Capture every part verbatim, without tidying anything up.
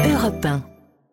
Europe un.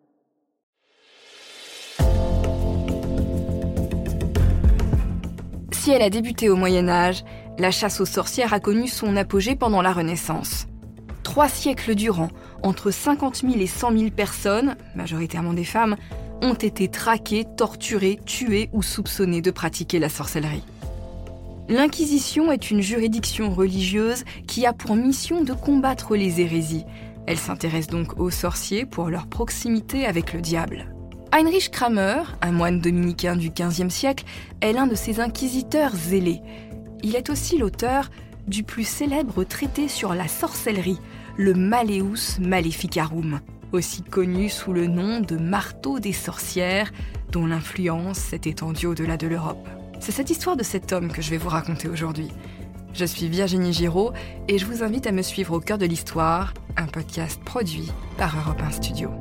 Si elle a débuté au Moyen-Âge, la chasse aux sorcières a connu son apogée pendant la Renaissance. Trois siècles durant, entre cinquante mille et cent mille personnes, majoritairement des femmes, ont été traquées, torturées, tuées ou soupçonnées de pratiquer la sorcellerie. L'Inquisition est une juridiction religieuse qui a pour mission de combattre les hérésies. Elle s'intéresse donc aux sorciers pour leur proximité avec le diable. Heinrich Kramer, un moine dominicain du quinzième siècle, est l'un de ces inquisiteurs zélés. Il est aussi l'auteur du plus célèbre traité sur la sorcellerie, le Malleus Maleficarum, aussi connu sous le nom de marteau des sorcières, dont l'influence s'est étendue au-delà de l'Europe. C'est cette histoire de cet homme que je vais vous raconter aujourd'hui. Je suis Virginie Giraud et je vous invite à me suivre au cœur de l'histoire, un podcast produit par Europe un Studio.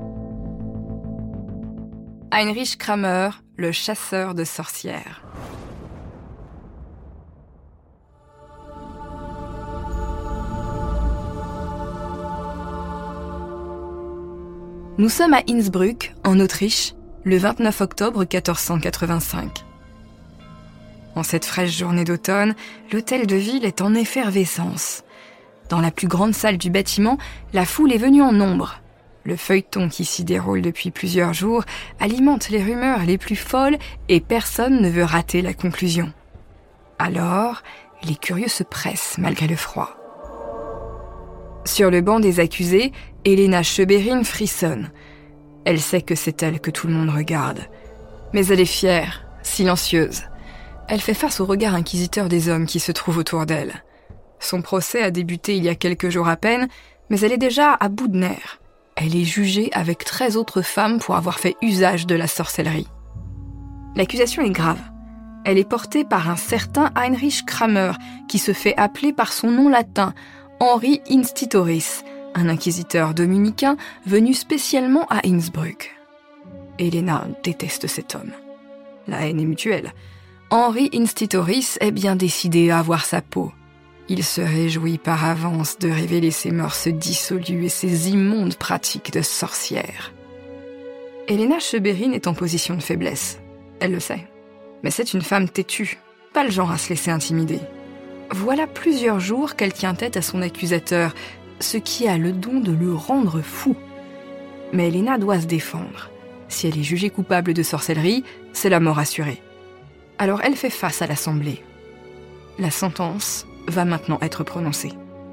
Heinrich Kramer, le chasseur de sorcières. Nous sommes à Innsbruck, en Autriche, le vingt-neuf octobre quatorze cent quatre-vingt-cinq. En cette fraîche journée d'automne, l'hôtel de ville est en effervescence. Dans la plus grande salle du bâtiment, la foule est venue en nombre. Le feuilleton qui s'y déroule depuis plusieurs jours alimente les rumeurs les plus folles et personne ne veut rater la conclusion. Alors, les curieux se pressent malgré le froid. Sur le banc des accusés, Helena Schöberin frissonne. Elle sait que c'est elle que tout le monde regarde. Mais elle est fière, silencieuse. Elle fait face au regard inquisiteur des hommes qui se trouvent autour d'elle. Son procès a débuté il y a quelques jours à peine, mais elle est déjà à bout de nerfs. Elle est jugée avec treize autres femmes pour avoir fait usage de la sorcellerie. L'accusation est grave. Elle est portée par un certain Heinrich Kramer, qui se fait appeler par son nom latin, Henri Institoris, un inquisiteur dominicain venu spécialement à Innsbruck. Helena déteste cet homme. La haine est mutuelle. Henri Institoris est bien décidé à avoir sa peau. Il se réjouit par avance de révéler ses mœurs dissolues et ses immondes pratiques de sorcière. Helena Schöberin est en position de faiblesse. Elle le sait. Mais c'est une femme têtue, pas le genre à se laisser intimider. Voilà plusieurs jours qu'elle tient tête à son accusateur, ce qui a le don de le rendre fou. Mais Helena doit se défendre. Si elle est jugée coupable de sorcellerie, c'est la mort assurée. Alors elle fait face à l'Assemblée. La sentence va maintenant être prononcée.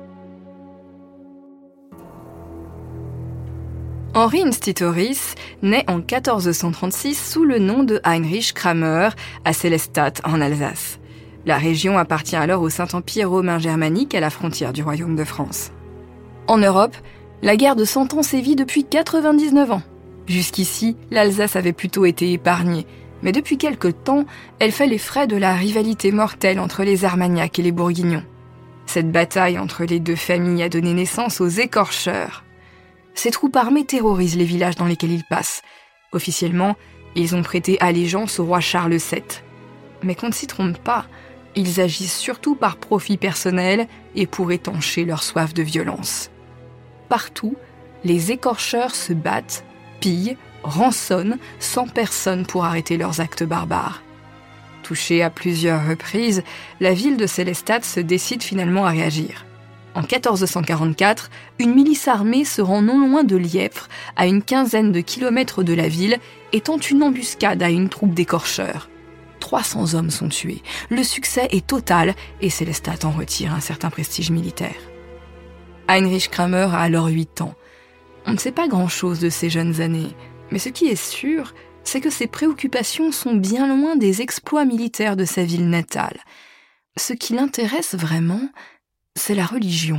Henri Institoris naît en quatorze cent trente-six sous le nom de Heinrich Kramer à Sélestat en Alsace. La région appartient alors au Saint-Empire romain germanique à la frontière du Royaume de France. En Europe, la guerre de Cent Ans sévit depuis quatre-vingt-dix-neuf ans. Jusqu'ici, l'Alsace avait plutôt été épargnée, mais depuis quelque temps, elle fait les frais de la rivalité mortelle entre les Armagnacs et les Bourguignons. Cette bataille entre les deux familles a donné naissance aux écorcheurs. Ces troupes armées terrorisent les villages dans lesquels ils passent. Officiellement, ils ont prêté allégeance au roi Charles sept. Mais qu'on ne s'y trompe pas, ils agissent surtout par profit personnel et pour étancher leur soif de violence. Partout, les écorcheurs se battent, pillent, rançonnent, sans personne pour arrêter leurs actes barbares. Touchée à plusieurs reprises, la ville de Sélestat se décide finalement à réagir. En quatorze cent quarante-quatre, une milice armée se rend non loin de Lièvre, à une quinzaine de kilomètres de la ville, et tente une embuscade à une troupe d'écorcheurs. trois cents hommes sont tués. Le succès est total et Sélestat en retire un certain prestige militaire. Heinrich Kramer a alors huit ans. On ne sait pas grand-chose de ses jeunes années, mais ce qui est sûr, c'est que ses préoccupations sont bien loin des exploits militaires de sa ville natale. Ce qui l'intéresse vraiment, c'est la religion.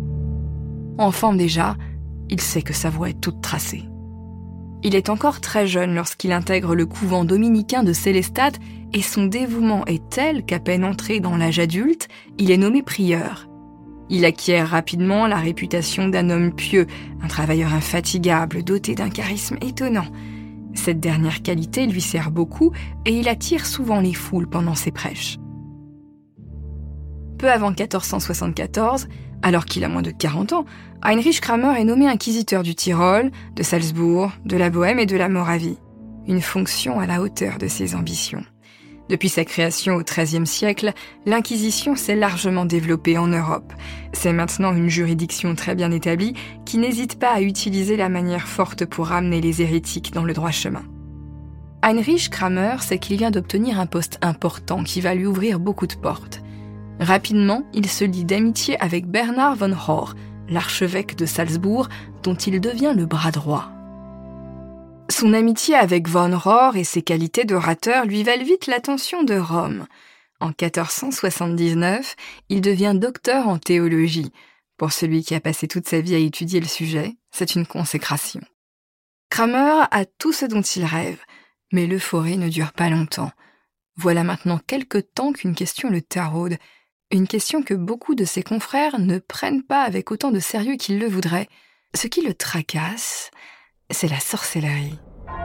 Enfant déjà, il sait que sa voie est toute tracée. Il est encore très jeune lorsqu'il intègre le couvent dominicain de Sélestat et son dévouement est tel qu'à peine entré dans l'âge adulte, il est nommé prieur. Il acquiert rapidement la réputation d'un homme pieux, un travailleur infatigable, doté d'un charisme étonnant. Cette dernière qualité lui sert beaucoup et il attire souvent les foules pendant ses prêches. Peu avant quatorze cent soixante-quatorze, Alors qu'il a moins de quarante ans, Heinrich Kramer est nommé inquisiteur du Tyrol, de Salzbourg, de la Bohême et de la Moravie. Une fonction à la hauteur de ses ambitions. Depuis sa création au treizième siècle, l'Inquisition s'est largement développée en Europe. C'est maintenant une juridiction très bien établie qui n'hésite pas à utiliser la manière forte pour ramener les hérétiques dans le droit chemin. Heinrich Kramer sait qu'il vient d'obtenir un poste important qui va lui ouvrir beaucoup de portes. Rapidement, il se lie d'amitié avec Bernhard von Rohr, l'archevêque de Salzbourg, dont il devient le bras droit. Son amitié avec von Rohr et ses qualités d'orateur lui valent vite l'attention de Rome. En quatorze cent soixante-dix-neuf, il devient docteur en théologie. Pour celui qui a passé toute sa vie à étudier le sujet, c'est une consécration. Kramer a tout ce dont il rêve, mais l'euphorie ne dure pas longtemps. Voilà maintenant quelque temps qu'une question le taraude, une question que beaucoup de ses confrères ne prennent pas avec autant de sérieux qu'ils le voudraient. Ce qui le tracasse, c'est la sorcellerie.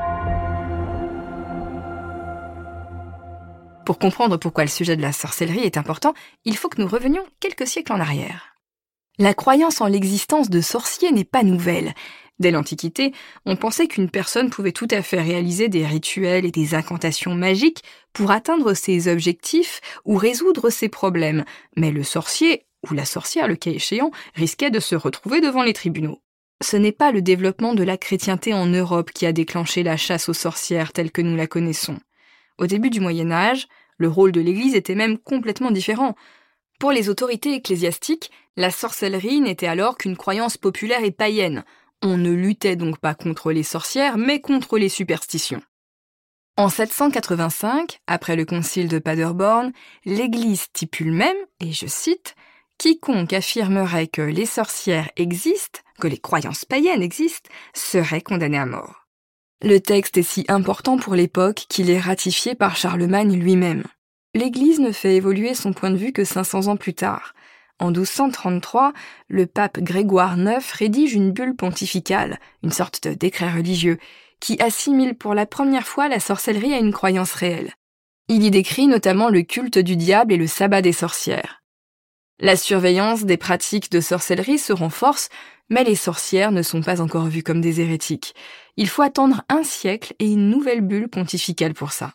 Pour comprendre pourquoi le sujet de la sorcellerie est important, il faut que nous revenions quelques siècles en arrière. La croyance en l'existence de sorciers n'est pas nouvelle. Dès l'Antiquité, on pensait qu'une personne pouvait tout à fait réaliser des rituels et des incantations magiques pour atteindre ses objectifs ou résoudre ses problèmes. Mais le sorcier, ou la sorcière le cas échéant, risquait de se retrouver devant les tribunaux. Ce n'est pas le développement de la chrétienté en Europe qui a déclenché la chasse aux sorcières telle que nous la connaissons. Au début du Moyen Âge, le rôle de l'Église était même complètement différent. Pour les autorités ecclésiastiques, la sorcellerie n'était alors qu'une croyance populaire et païenne. On ne luttait donc pas contre les sorcières, mais contre les superstitions. En sept cent quatre-vingt-cinq, après le concile de Paderborn, l'Église stipule même, et je cite, « Quiconque affirmerait que les sorcières existent, que les croyances païennes existent, serait condamné à mort. » Le texte est si important pour l'époque qu'il est ratifié par Charlemagne lui-même. L'Église ne fait évoluer son point de vue que cinq cents ans plus tard. En douze cent trente-trois, le pape Grégoire neuf rédige une bulle pontificale, une sorte de décret religieux, qui assimile pour la première fois la sorcellerie à une croyance réelle. Il y décrit notamment le culte du diable et le sabbat des sorcières. La surveillance des pratiques de sorcellerie se renforce, mais les sorcières ne sont pas encore vues comme des hérétiques. Il faut attendre un siècle et une nouvelle bulle pontificale pour ça.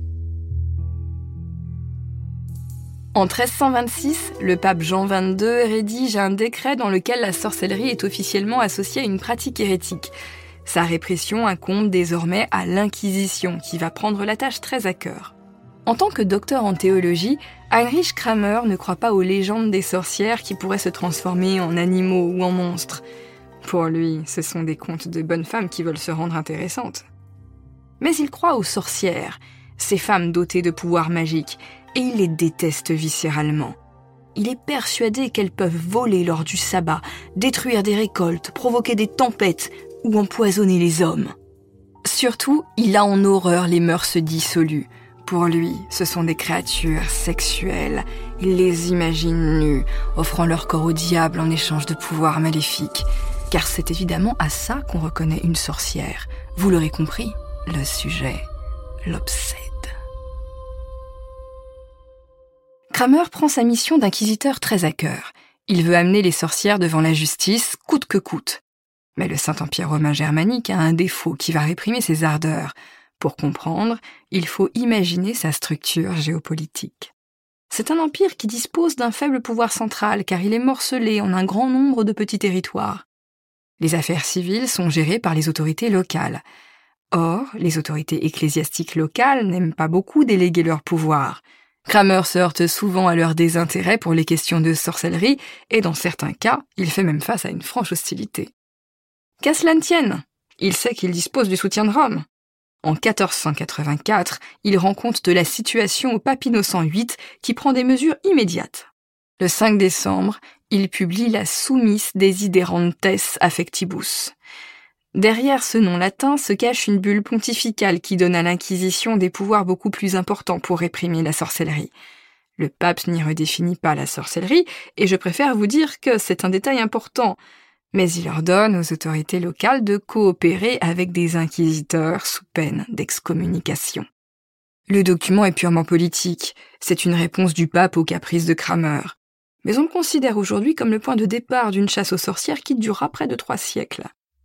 En treize cent vingt-six, le pape Jean vingt-deux rédige un décret dans lequel la sorcellerie est officiellement associée à une pratique hérétique. Sa répression incombe désormais à l'Inquisition, qui va prendre la tâche très à cœur. En tant que docteur en théologie, Heinrich Kramer ne croit pas aux légendes des sorcières qui pourraient se transformer en animaux ou en monstres. Pour lui, ce sont des contes de bonnes femmes qui veulent se rendre intéressantes. Mais il croit aux sorcières, ces femmes dotées de pouvoirs magiques, et il les déteste viscéralement. Il est persuadé qu'elles peuvent voler lors du sabbat, détruire des récoltes, provoquer des tempêtes ou empoisonner les hommes. Surtout, il a en horreur les mœurs dissolues. Pour lui, ce sont des créatures sexuelles. Il les imagine nues, offrant leur corps au diable en échange de pouvoirs maléfiques. Car c'est évidemment à ça qu'on reconnaît une sorcière. Vous l'aurez compris, le sujet l'obsède. Kramer prend sa mission d'inquisiteur très à cœur. Il veut amener les sorcières devant la justice, coûte que coûte. Mais le Saint-Empire romain germanique a un défaut qui va réprimer ses ardeurs. Pour comprendre, il faut imaginer sa structure géopolitique. C'est un empire qui dispose d'un faible pouvoir central car il est morcelé en un grand nombre de petits territoires. Les affaires civiles sont gérées par les autorités locales. Or, les autorités ecclésiastiques locales n'aiment pas beaucoup déléguer leur pouvoir. Kramer se heurte souvent à leur désintérêt pour les questions de sorcellerie et dans certains cas, il fait même face à une franche hostilité. Qu'à cela ne tienne, il sait qu'il dispose du soutien de Rome. En quatorze cent quatre-vingt-quatre, il rend compte de la situation au pape Innocent huit qui prend des mesures immédiates. Le cinq décembre, il publie la Summis Desiderantes Affectibus. Derrière ce nom latin se cache une bulle pontificale qui donne à l'Inquisition des pouvoirs beaucoup plus importants pour réprimer la sorcellerie. Le pape n'y redéfinit pas la sorcellerie, et je préfère vous dire que c'est un détail important, mais il ordonne aux autorités locales de coopérer avec des inquisiteurs sous peine d'excommunication. Le document est purement politique, c'est une réponse du pape aux caprices de Kramer. mais on le considère aujourd'hui comme le point de départ d'une chasse aux sorcières qui durera près de trois siècles.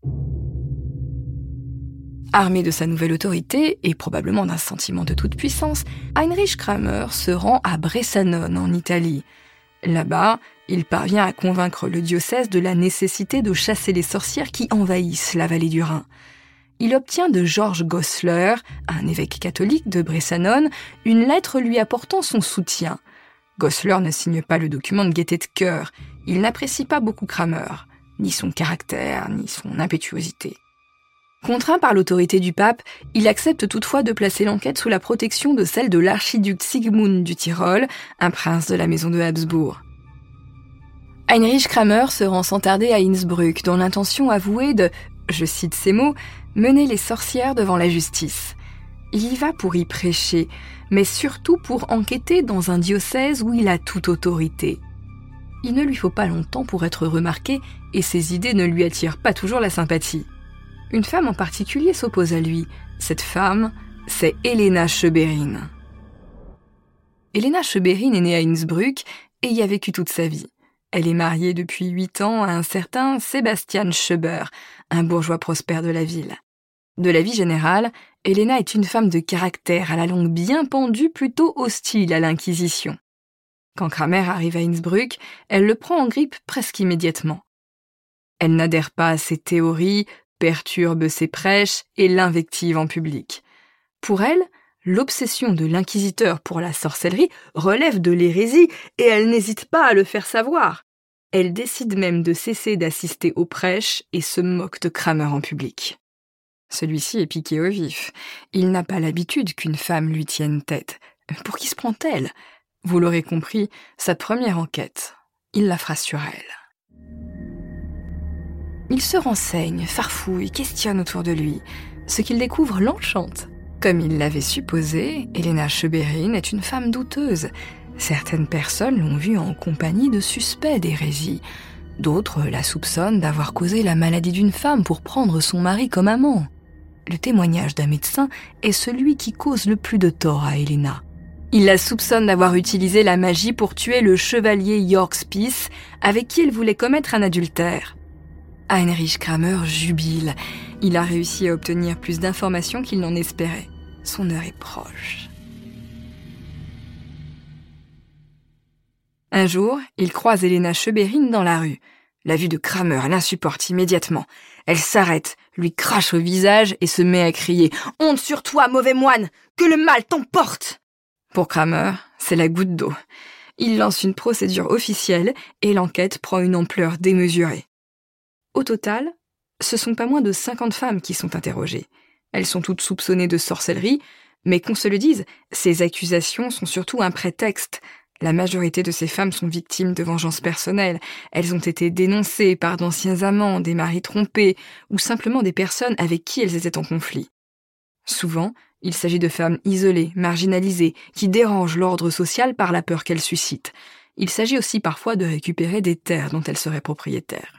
Armé de sa nouvelle autorité, et probablement d'un sentiment de toute puissance, Heinrich Kramer se rend à Bressanone, en Italie. Là-bas, il parvient à convaincre le diocèse de la nécessité de chasser les sorcières qui envahissent la vallée du Rhin. Il obtient de Georges Goslar, un évêque catholique de Bressanone, une lettre lui apportant son soutien. Goslar ne signe pas le document de gaieté de cœur. Il n'apprécie pas beaucoup Kramer, ni son caractère, ni son impétuosité. Contraint par l'autorité du pape, il accepte toutefois de placer l'enquête sous la protection de celle de l'archiduc Sigmund du Tyrol, un prince de la maison de Habsbourg. Heinrich Kramer se rend sans tarder à Innsbruck dans l'intention avouée de, je cite ces mots, mener les sorcières devant la justice. Il y va pour y prêcher, mais surtout pour enquêter dans un diocèse où il a toute autorité. Il ne lui faut pas longtemps pour être remarqué et ses idées ne lui attirent pas toujours la sympathie. Une femme en particulier s'oppose à lui. Cette femme, c'est Helena Schöberin. Helena Schöberin est née à Innsbruck et y a vécu toute sa vie. Elle est mariée depuis huit ans à un certain Sebastian Schöber, un bourgeois prospère de la ville. De la vie générale, Helena est une femme de caractère, à la langue bien pendue, plutôt hostile à l'Inquisition. Quand Kramer arrive à Innsbruck, elle le prend en grippe presque immédiatement. Elle n'adhère pas à ses théories, perturbe ses prêches et l'invective en public. Pour elle, l'obsession de l'inquisiteur pour la sorcellerie relève de l'hérésie et elle n'hésite pas à le faire savoir. Elle décide même de cesser d'assister aux prêches et se moque de Kramer en public. Celui-ci est piqué au vif. Il n'a pas l'habitude qu'une femme lui tienne tête. Pour qui se prend-elle ? Vous l'aurez compris, sa première enquête, il la fera sur elle. Il se renseigne, farfouille, questionne autour de lui. Ce qu'il découvre l'enchante. Comme il l'avait supposé, Helena Schöberin est une femme douteuse. Certaines personnes l'ont vue en compagnie de suspects d'hérésie. D'autres la soupçonnent d'avoir causé la maladie d'une femme pour prendre son mari comme amant. Le témoignage d'un médecin est celui qui cause le plus de tort à Helena. Il la soupçonne d'avoir utilisé la magie pour tuer le chevalier York Spies, avec qui elle voulait commettre un adultère. Heinrich Kramer jubile. Il a réussi à obtenir plus d'informations qu'il n'en espérait. Son heure est proche. Un jour, il croise Helena Schöberin dans la rue. La vue de Kramer l'insupporte immédiatement. Elle s'arrête, lui crache au visage et se met à crier « Honte sur toi, mauvais moine! Que le mal t'emporte !» Pour Kramer, c'est la goutte d'eau. Il lance une procédure officielle et l'enquête prend une ampleur démesurée. Au total, ce sont pas moins de cinquante femmes qui sont interrogées. Elles sont toutes soupçonnées de sorcellerie, mais qu'on se le dise, ces accusations sont surtout un prétexte. La majorité de ces femmes sont victimes de vengeances personnelles. Elles ont été dénoncées par d'anciens amants, des maris trompés, ou simplement des personnes avec qui elles étaient en conflit. Souvent, il s'agit de femmes isolées, marginalisées, qui dérangent l'ordre social par la peur qu'elles suscitent. Il s'agit aussi parfois de récupérer des terres dont elles seraient propriétaires.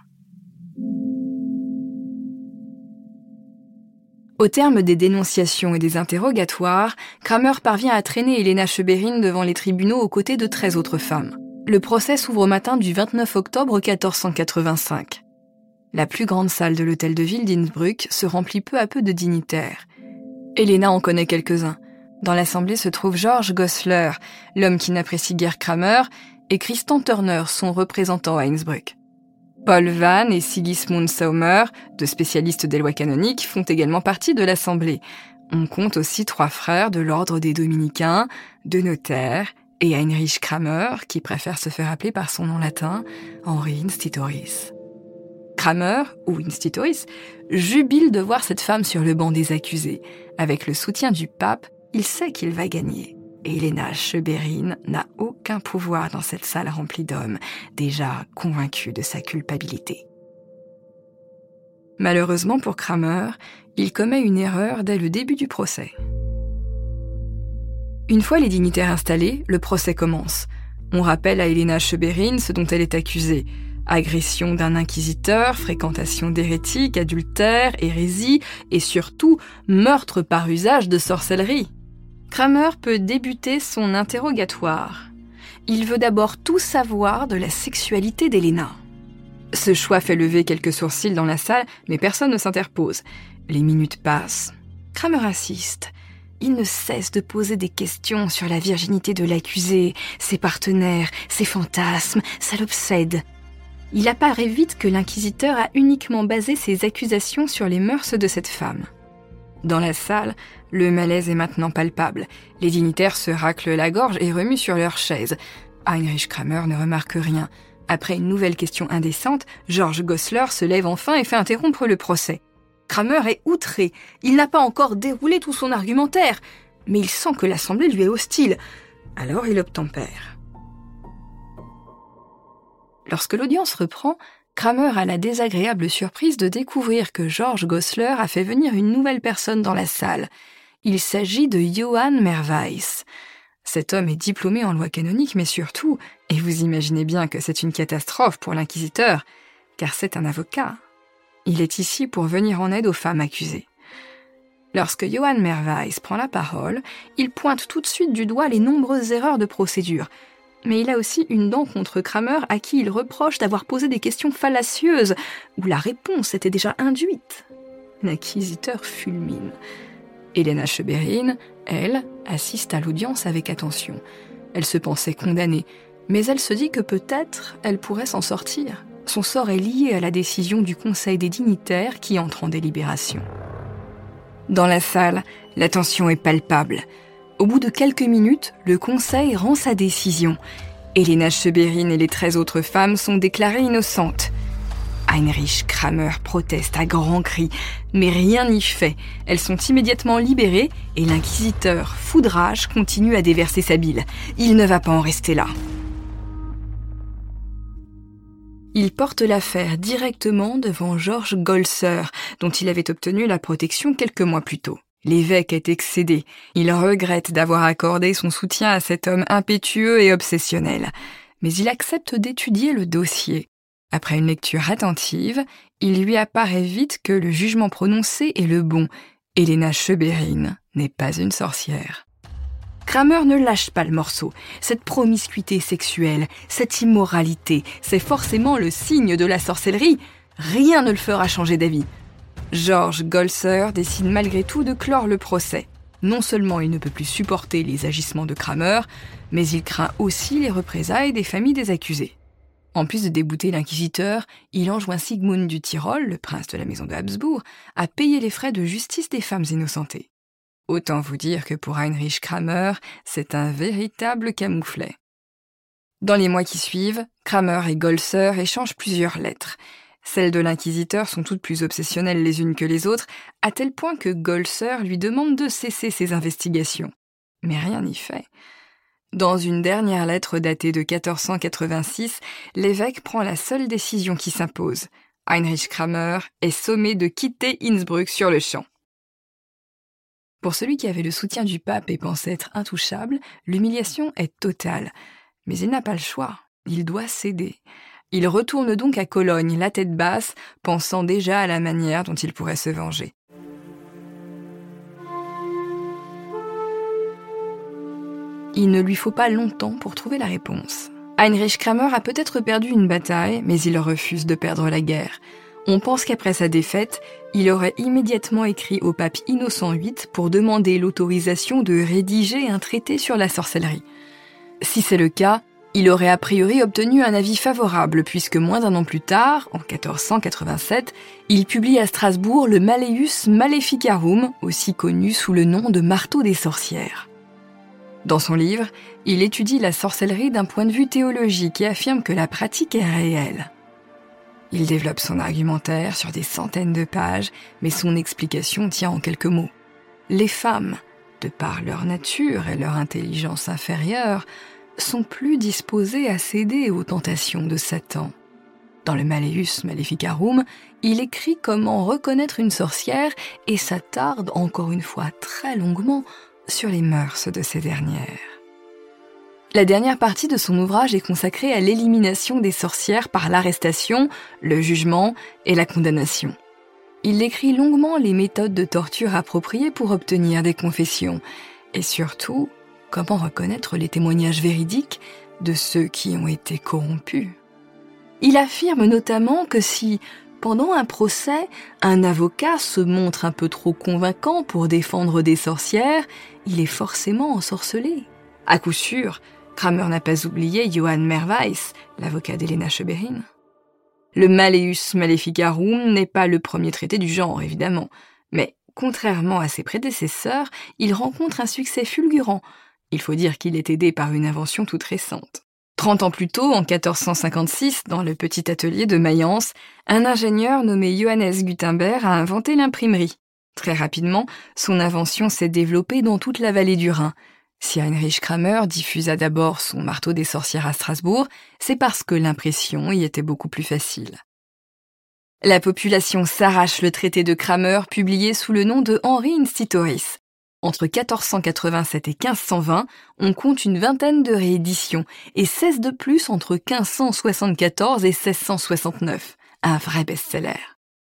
Au terme des dénonciations et des interrogatoires, Kramer parvient à traîner Helena Schöberin devant les tribunaux aux côtés de treize autres femmes. Le procès s'ouvre au matin du vingt-neuf octobre quatorze cent quatre-vingt-cinq. La plus grande salle de l'hôtel de ville d'Innsbruck se remplit peu à peu de dignitaires. Helena en connaît quelques-uns. Dans l'assemblée se trouve Georges Goslar, l'homme qui n'apprécie guère Kramer, et Christian Turner, son représentant à Innsbruck. Paul Vann et Sigismund Saumer, deux spécialistes des lois canoniques, font également partie de l'Assemblée. On compte aussi trois frères de l'ordre des Dominicains, deux notaires et Heinrich Kramer, qui préfère se faire appeler par son nom latin, Henri Institoris. Kramer, ou Institoris, jubile de voir cette femme sur le banc des accusés. Avec le soutien du pape, il sait qu'il va gagner. Et Helena Schöberin n'a aucun pouvoir dans cette salle remplie d'hommes, déjà convaincus de sa culpabilité. Malheureusement pour Kramer, il commet une erreur dès le début du procès. Une fois les dignitaires installés, le procès commence. On rappelle à Helena Schöberin ce dont elle est accusée. Agression d'un inquisiteur, fréquentation d'hérétiques, adultère, hérésie et surtout meurtre par usage de sorcellerie. Kramer peut débuter son interrogatoire. Il veut d'abord tout savoir de la sexualité d'Elena. Ce choix fait lever quelques sourcils dans la salle, mais personne ne s'interpose. Les minutes passent. Kramer insiste. Il ne cesse de poser des questions sur la virginité de l'accusé, ses partenaires, ses fantasmes, ça l'obsède. Il apparaît vite que l'inquisiteur a uniquement basé ses accusations sur les mœurs de cette femme. Dans la salle, le malaise est maintenant palpable. Les dignitaires se raclent la gorge et remuent sur leurs chaises. Heinrich Kramer ne remarque rien. Après une nouvelle question indécente, George Gosler se lève enfin et fait interrompre le procès. Kramer est outré. Il n'a pas encore déroulé tout son argumentaire, mais il sent que l'assemblée lui est hostile. Alors il obtempère. Lorsque l'audience reprend, Kramer a la désagréable surprise de découvrir que George Gosler a fait venir une nouvelle personne dans la salle. Il s'agit de Johann Merweis. Cet homme est diplômé en loi canonique, mais surtout, et vous imaginez bien que c'est une catastrophe pour l'inquisiteur, car c'est un avocat. Il est ici pour venir en aide aux femmes accusées. Lorsque Johann Merweis prend la parole, il pointe tout de suite du doigt les nombreuses erreurs de procédure. Mais il a aussi une dent contre Kramer à qui il reproche d'avoir posé des questions fallacieuses, où la réponse était déjà induite. L'inquisiteur fulmine. Elena Schwerin, elle, assiste à l'audience avec attention. Elle se pensait condamnée, mais elle se dit que peut-être elle pourrait s'en sortir. Son sort est lié à la décision du Conseil des dignitaires qui entre en délibération. Dans la salle, la tension est palpable. Au bout de quelques minutes, le Conseil rend sa décision. Elena Schwerin et les treize autres femmes sont déclarées innocentes. Heinrich Kramer proteste à grands cris, mais rien n'y fait. Elles sont immédiatement libérées et l'inquisiteur, fou de rage, continue à déverser sa bile. Il ne va pas en rester là. Il porte l'affaire directement devant George Golser, dont il avait obtenu la protection quelques mois plus tôt. L'évêque est excédé. Il regrette d'avoir accordé son soutien à cet homme impétueux et obsessionnel. Mais il accepte d'étudier le dossier. Après une lecture attentive, il lui apparaît vite que le jugement prononcé est le bon. Elena Schwerin n'est pas une sorcière. Kramer ne lâche pas le morceau. Cette promiscuité sexuelle, cette immoralité, c'est forcément le signe de la sorcellerie. Rien ne le fera changer d'avis. George Golser décide malgré tout de clore le procès. Non seulement il ne peut plus supporter les agissements de Kramer, mais il craint aussi les représailles des familles des accusés. En plus de débouter l'inquisiteur, il enjoint Sigmund du Tyrol, le prince de la maison de Habsbourg, à payer les frais de justice des femmes innocentées. Autant vous dire que pour Heinrich Kramer, c'est un véritable camouflet. Dans les mois qui suivent, Kramer et Golser échangent plusieurs lettres. Celles de l'inquisiteur sont toutes plus obsessionnelles les unes que les autres, à tel point que Golser lui demande de cesser ses investigations. Mais rien n'y fait. Dans une dernière lettre datée de quatorze cent quatre-vingt-six, l'évêque prend la seule décision qui s'impose. Heinrich Kramer est sommé de quitter Innsbruck sur le champ. Pour celui qui avait le soutien du pape et pensait être intouchable, l'humiliation est totale. Mais il n'a pas le choix, il doit céder. Il retourne donc à Cologne, la tête basse, pensant déjà à la manière dont il pourrait se venger. Il ne lui faut pas longtemps pour trouver la réponse. Heinrich Kramer a peut-être perdu une bataille, mais il refuse de perdre la guerre. On pense qu'après sa défaite, il aurait immédiatement écrit au pape Innocent huit pour demander l'autorisation de rédiger un traité sur la sorcellerie. Si c'est le cas, il aurait a priori obtenu un avis favorable, puisque moins d'un an plus tard, en quatorze cent quatre-vingt-sept, il publie à Strasbourg le Malleus Maleficarum, aussi connu sous le nom de Marteau des sorcières. Dans son livre, il étudie la sorcellerie d'un point de vue théologique et affirme que la pratique est réelle. Il développe son argumentaire sur des centaines de pages, mais son explication tient en quelques mots. Les femmes, de par leur nature et leur intelligence inférieure, sont plus disposées à céder aux tentations de Satan. Dans le Malleus Maleficarum, il écrit comment reconnaître une sorcière et s'attarde encore une fois très longuement sur les mœurs de ces dernières. La dernière partie de son ouvrage est consacrée à l'élimination des sorcières par l'arrestation, le jugement et la condamnation. Il décrit longuement les méthodes de torture appropriées pour obtenir des confessions et surtout comment reconnaître les témoignages véridiques de ceux qui ont été corrompus. Il affirme notamment que si, pendant un procès, un avocat se montre un peu trop convaincant pour défendre des sorcières, il est forcément ensorcelé. À coup sûr, Kramer n'a pas oublié Johann Merweis, l'avocat d'Helena Schwerin. Le Malleus Maleficarum n'est pas le premier traité du genre, évidemment, mais contrairement à ses prédécesseurs, il rencontre un succès fulgurant. Il faut dire qu'il est aidé par une invention toute récente. Trente ans plus tôt, en quatorze cent cinquante-six, dans le petit atelier de Mayence, un ingénieur nommé Johannes Gutenberg a inventé l'imprimerie. Très rapidement, son invention s'est développée dans toute la vallée du Rhin. Si Heinrich Kramer diffusa d'abord son marteau des sorcières à Strasbourg, c'est parce que l'impression y était beaucoup plus facile. La population s'arrache le traité de Kramer publié sous le nom de Henri Institoris. Entre quatorze cent quatre-vingt-sept et quinze cent vingt, on compte une vingtaine de rééditions et seize de plus entre quinze cent soixante-quatorze et seize cent soixante-neuf. Un vrai best-seller.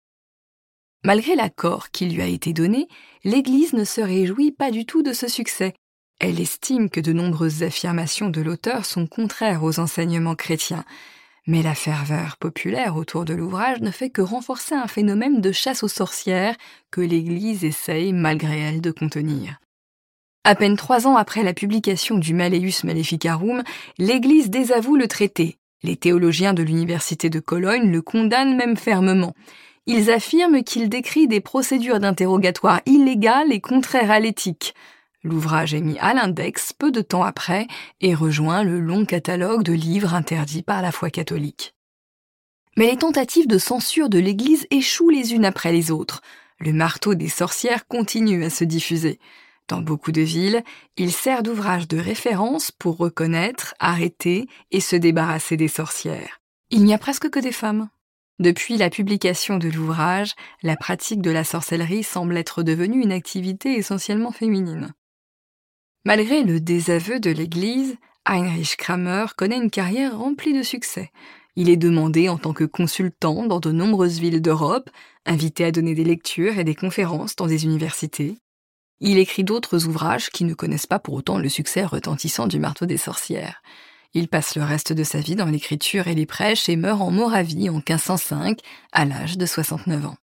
Malgré l'accord qui lui a été donné, l'Église ne se réjouit pas du tout de ce succès. Elle estime que de nombreuses affirmations de l'auteur sont contraires aux enseignements chrétiens. Mais la ferveur populaire autour de l'ouvrage ne fait que renforcer un phénomène de chasse aux sorcières que l'Église essaye, malgré elle, de contenir. À peine trois ans après la publication du Malleus Maleficarum, l'Église désavoue le traité. Les théologiens de l'université de Cologne le condamnent même fermement. Ils affirment qu'il décrit des procédures d'interrogatoire illégales et contraires à l'éthique. L'ouvrage est mis à l'index peu de temps après et rejoint le long catalogue de livres interdits par la foi catholique. Mais les tentatives de censure de l'Église échouent les unes après les autres. Le marteau des sorcières continue à se diffuser. Dans beaucoup de villes, il sert d'ouvrage de référence pour reconnaître, arrêter et se débarrasser des sorcières. Il n'y a presque que des femmes. Depuis la publication de l'ouvrage, la pratique de la sorcellerie semble être devenue une activité essentiellement féminine. Malgré le désaveu de l'Église, Heinrich Kramer connaît une carrière remplie de succès. Il est demandé en tant que consultant dans de nombreuses villes d'Europe, invité à donner des lectures et des conférences dans des universités. Il écrit d'autres ouvrages qui ne connaissent pas pour autant le succès retentissant du marteau des sorcières. Il passe le reste de sa vie dans l'écriture et les prêches et meurt en Moravie en quinze cent cinq, à l'âge de soixante-neuf ans.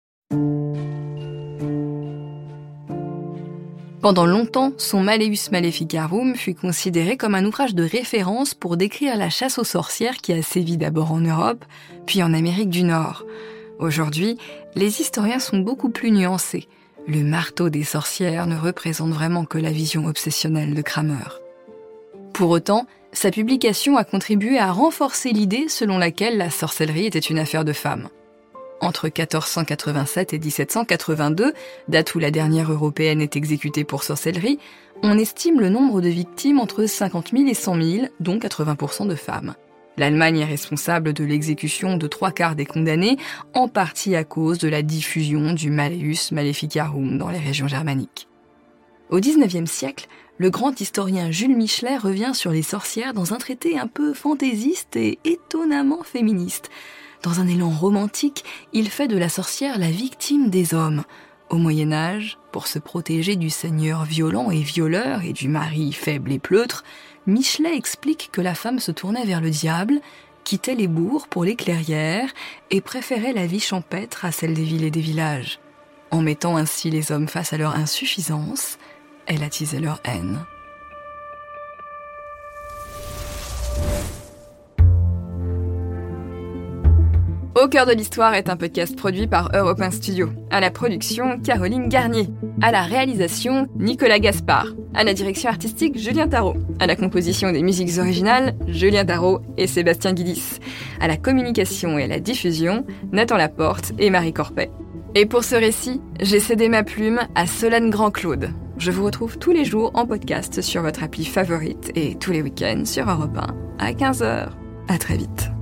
Pendant longtemps, son Malleus Maleficarum fut considéré comme un ouvrage de référence pour décrire la chasse aux sorcières qui a sévi d'abord en Europe, puis en Amérique du Nord. Aujourd'hui, les historiens sont beaucoup plus nuancés. Le marteau des sorcières ne représente vraiment que la vision obsessionnelle de Kramer. Pour autant, sa publication a contribué à renforcer l'idée selon laquelle la sorcellerie était une affaire de femmes. Entre quatorze cent quatre-vingt-sept et dix-sept cent quatre-vingt-deux, date où la dernière européenne est exécutée pour sorcellerie, on estime le nombre de victimes entre cinquante mille et cent mille, dont quatre-vingts pour cent de femmes. L'Allemagne est responsable de l'exécution de trois quarts des condamnés, en partie à cause de la diffusion du Malleus Maleficarum dans les régions germaniques. Au dix-neuvième siècle, le grand historien Jules Michelet revient sur les sorcières dans un traité un peu fantaisiste et étonnamment féministe. Dans un élan romantique, il fait de la sorcière la victime des hommes. Au Moyen-Âge, pour se protéger du seigneur violent et violeur et du mari faible et pleutre, Michelet explique que la femme se tournait vers le diable, quittait les bourgs pour les clairières et préférait la vie champêtre à celle des villes et des villages. En mettant ainsi les hommes face à leur insuffisance, elle attisait leur haine. Au cœur de l'histoire est un podcast produit par Europe un Studio. À la production, Caroline Garnier. À la réalisation, Nicolas Gaspard. À la direction artistique, Julien Tarot. À la composition des musiques originales, Julien Tarot et Sébastien Guidis. À la communication et à la diffusion, Nathan Laporte et Marie Corpet. Et pour ce récit, j'ai cédé ma plume à Solène Grand-Claude. Je vous retrouve tous les jours en podcast sur votre appli favorite et tous les week-ends sur Europe un à quinze heures. À très vite.